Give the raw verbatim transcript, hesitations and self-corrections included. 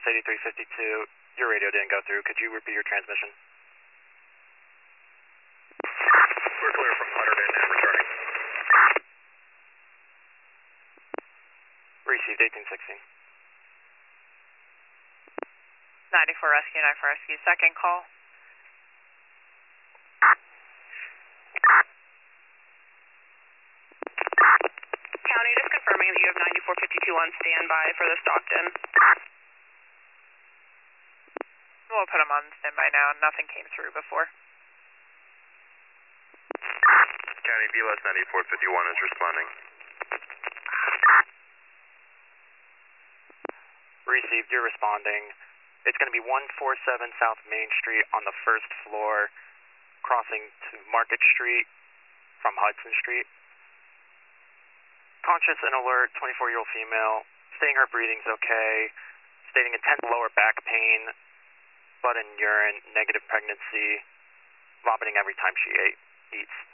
eighty-three fifty-two, your radio didn't go through. Could you repeat your transmission? We're clear from Hunterdon and returning. Received eighteen sixteen. ninety-four Rescue, ninety-four Rescue, second call. County, just confirming that you have ninety-four fifty-two on standby for the Stockton. We'll put them on standby now. Nothing came through before. County, V L S ninety-four fifty-one is responding. Received, you're responding. It's going to be one forty-seven South Main Street on the first floor, crossing to Market Street from Hudson Street. Conscious and alert, twenty-four-year-old female, stating her breathing's okay, stating intense lower back pain, blood and urine, negative pregnancy, vomiting every time she ate, eats.